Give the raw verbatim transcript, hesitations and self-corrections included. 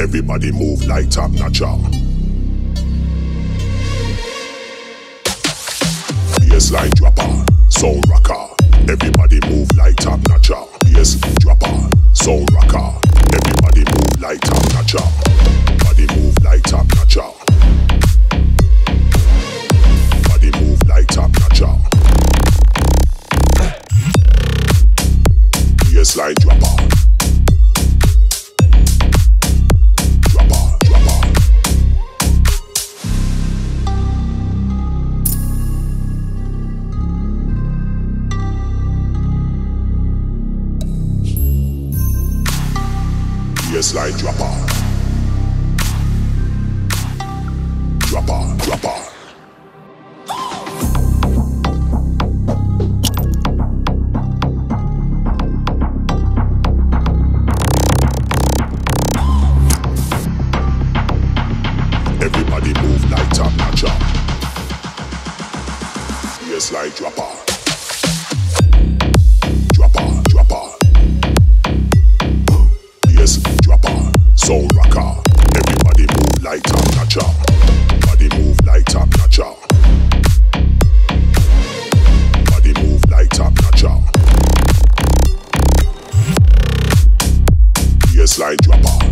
Everybody move like top notcher. Bassline dropper, sound rocker. Everybody move like top notcher. Bass dropper, sound rocker. Everybody move like top notcher. Body move like top notcher. Body move like top notcher. Bassline dropper. Bassline dropper. Dropper, dropper. Everybody move like top notcher. Bassline dropper. Dropper, dropper. Bass dropper, sound rocker. Everybody move like top notcher. Body move like top notcher. Body move like top notcher. Bassline dropper.